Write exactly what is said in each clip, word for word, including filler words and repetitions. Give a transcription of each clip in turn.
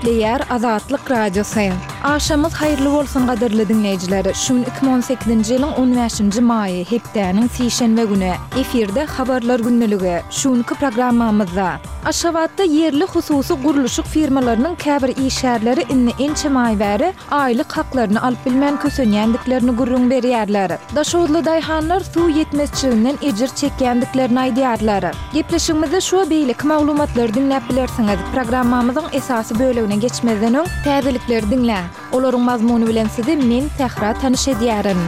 Depleyer Azatlyk Radiosu. Aşamız hayırlı bolsun gaderli dinleyijiler. Şun iki bin on sekizinji ýylyň on beşinji maýy hepdäniň sişenbe güni efirde habarlar günneligi şunky programmamyzda Aşgabatda yerli hususy guruluşyk firmalarynyň käbir işärleri inni ençe maýbäri aýlyk haklaryny alyp bilmän kösenýändiklerini gurrun berýärler. Daşowly daýhanlar suw ýetmezçiliginden ejir çekýändiklerini aýdýarlar. Gepleşigimizde şu beýlik maglumatlary dinläp bilersiňiz. Programmamyzyň esasy bölegine geçmezden öň täzelikleri dinlä. Olaryň mazmuny bilen sizi men Tehra tanyş edýärim.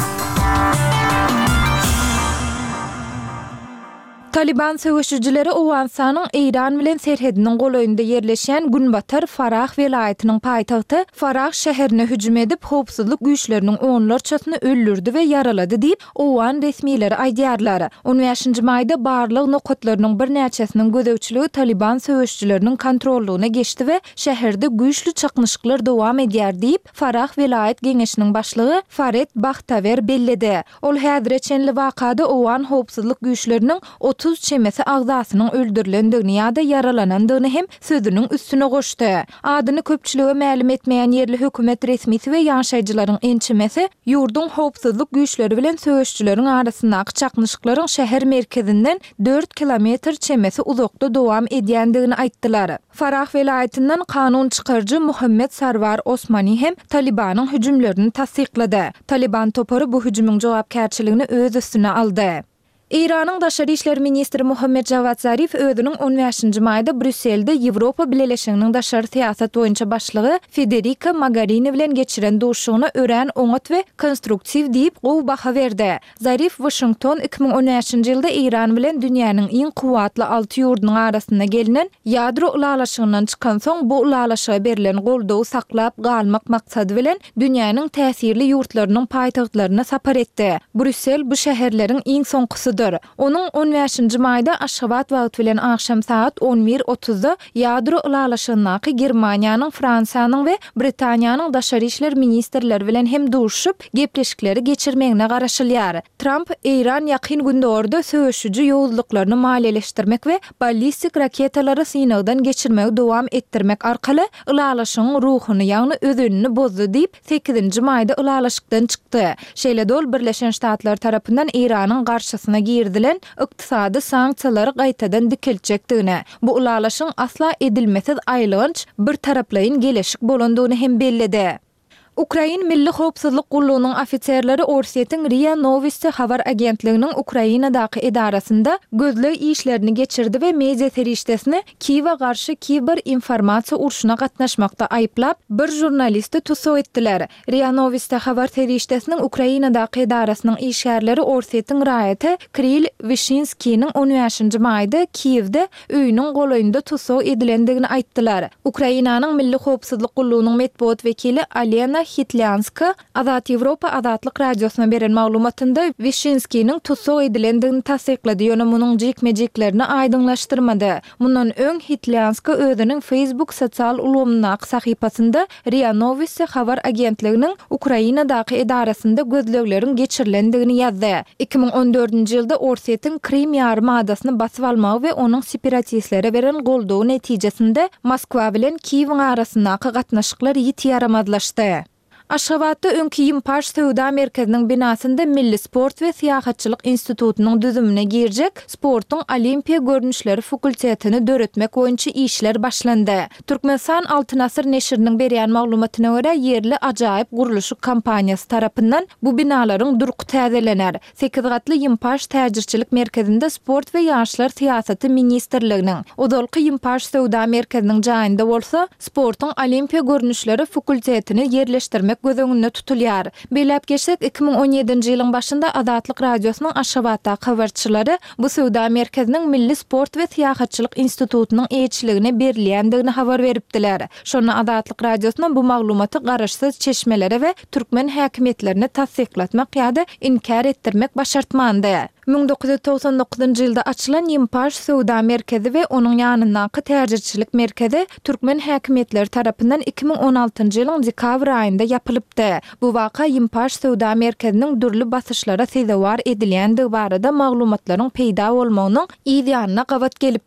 Taliban söwüşçüleri Owensanyň Iran bilen serhediniň golaýynda ýerleşen Günbatar Farah welaýatynyň paýtagty Farah şäherine hüjüm edip howpsuzlyk güýçleriniň onlarçasyny öldürdi we yaralady diýip Owan resmiýetleri aýdýarlar. on beşinji maýda barlyk nokatlarynyň bir näçesiniň gözegçiligi Taliban söwüşçüleriniň kontrollugyna geçdi we şäherde güýçli çaknyşyklar dowam edýär diýip Farah welaýat geňeşiniň başlygy Farid Bakhtaver bellidi. Ol häzirçenli wakada Owan howpsuzlyk güýçleriniň otuz çemesi agzasynyň öldürilendigini ýa-da yaralanandygyny hem sözüniň üstüne goşdy. Adyny köpçülige ma'lum etmeýän yerli hökümet resmisi we ýaşaýjylaryň ençemesi ýurdun howpsuzlyk güýçleri bilen söwüşçüleriň arasyndaky çaknyşyklaryň şäher merkezinden dört kilometr çemesi uzakda dowam edýändigini aýtdylar. Farah welaýatynyň kanun çykarjy Muhammed Sarwar Osmani hem Talibanyň hüjümlerini tasdiklady. Taliban topary bu hüjümüň jogapkärçiligini öz üstüne aldy. İranyň Daşary işler ministri Muhammed Javad Zarif özüniň on beşinji maýda Brüsselde Ýewropa Birleşiginiň daşary siýasat boýunça başlygy Federica Mogherini bilen geçiren duruşugyna örän oňat we konstruktiw diýip gowy baha berdi. Zarif Washington iki bin on beşinji ýylda İran bilen dünýäniň iň kuwatly alty ýurdunyň arasynda gelinen ýadro ulalaşygyndan çykan soň bu ulalaşyga berilen goldawy saklap galmak maksady bilen dünýäniň täsirli ýurtlarynyň paýtagtlaryna sapar etdi. Brüssel bu şäherleriň iň soňkusydy. Onun on beşinji maýda Aşgabat wagty bilen akşam saat on bir otuzda ýadro ulalaşygyny Germaniýanyň, Fransiýanyň we Britaniýanyň daşary işler ministrleri bilen hem duruşup gepleşikleri geçirmegine garaşylýar. Trump İran ýakyn gündörde söwüşçü ýowuzlyklaryny maliýeleşdirmek we ballistik raketalary synagdan geçirmegi dowam etdirmek arkaly ulalaşygyň ruhuny ýagny özünü bozdy diýip sekizinji maýda ulalaşykdan çykdy. Şeýle-dol Birleşen Ştatlar tarapyndan İranyň garşysyna girdilen ykdysady sanksiýalary gaýtadan dikilçekdigine, bu ulalaşyň asla edilmesiz aýlygynç bir taraplaýyn geleşik bolandygyny hem bellidi. Ukrain Milli Howpsuzlyk Gullugynyň ofitserleri Orset'in R I A Novosti habar agentliginiň Ukrainadaky edarasynda gözle işlerini geçirdi we media terişdesini Kiýewa garşy kiber informasiýa urşuna gatnaşmakda aýplap bir jurnalisti tutup etdiler. R I A Novosti habar terişdesiniň Ukrainadaky edarasynyň işgärleri Orset'in raýaty Kirill Vyshinskiň on beşinji maýda Kiýewde öýüniň golaýynda tutup edilendigini aýtdylar. Ukrainanyň Milli Howpsuzlyk Gullugynyň medpuat wekili Alena Hitlyanska Azat Ýewropa Azatlyk Radiosyna beren maglumatynda Vyshinskiň tutup edilendigini tasdiklady ýöne munyň jekmejeklerini aýdyňlaşdyrmady. Mundan öň Hitlyanska özüniň Facebook sosial ulgamynyň sahypasynda R I A Novosti habar agentliginiň Ukrainadaky edarasynda gözlegleriň geçirilendigini ýazdy. iki bin on dördünji ýylda Orset'in Krim ýarymadasyny basyp almagy we onuň separatistlere beren goldawy netijesinde Moskwa bilen Kiýew arasyndaky gatnaşyklar ýiti yaramazlaşdy. Aşgabatda öňki Ýympaş Söwda merkeziniň binasynda Milli Sport we Syýahatçylyk institutunyň düzümine girjek sportuň olimpiýa görnüşleri fakultetini döretmek boýunça işler başlandy. Türkmenistan Altyn Asyr neşriniň berýän maglumatyna görä yerli ajaýyp guruluşyk kampaniýasy tarapyndan bu binalaryň durky täzelener. sekiz gatly Ýympaş täjirçilik merkezinde sport we ýaşlar syýasaty ministrliginiň odalky Ýympaş Söwda merkeziniň jaýynda bolsa sportuň olimpiýa görnüşleri fakultetini ýerleşdirmek gözüňde tutulýar. Beýlep geçsek iki bin on ýedinji ýylyň başynda Azatlyk Radiosynyň Aşgabatda habarçylary bu Söwda merkeziniň Milli Sport we Syýahatçylyk institutunyň eýçiligine berilýändigini habar beripdiler. Şonu Azatlyk Radiosyna bu maglumaty garaşsyz çeşmelere we türkmen häkimetlerini tasdiklatmak ýa-da inkar etdirmek başartmandy. bin dokuz yüz toksan dokuzunji ýylda açylan Ýympaş Söwda merkezi we onuň ýanyndaky täjirçilik merkezi türkmen häkimetleri tarapyndan iki bin on altynjy ýylyň dekabr aýynda ýapylypdy. Bu waka Ýympaş Söwda merkeziniň dürli basyşlara sezewar edilýändigi barada maglumatlaryň peýda bolmagynyň ýa-da gabat gelip